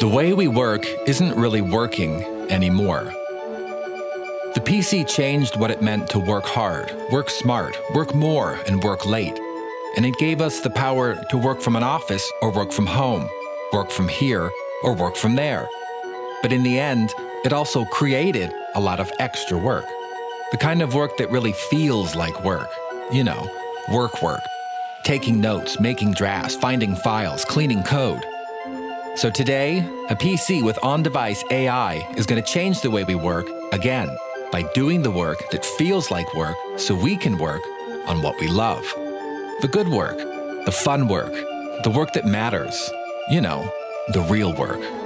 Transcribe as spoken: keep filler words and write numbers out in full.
The way we work isn't really working anymore. The P C changed what it meant to work hard, work smart, work more, and work late. And it gave us the power to work from an office or work from home, work from here or work from there. But in the end, it also created a lot of extra work. The kind of work that really feels like work. You know, work work. Taking notes, making drafts, finding files, cleaning code. So today, a P C with on-device A I is going to change the way we work again by doing the work that feels like work so we can work on what we love. The good work, the fun work, the work that matters. You know, the real work.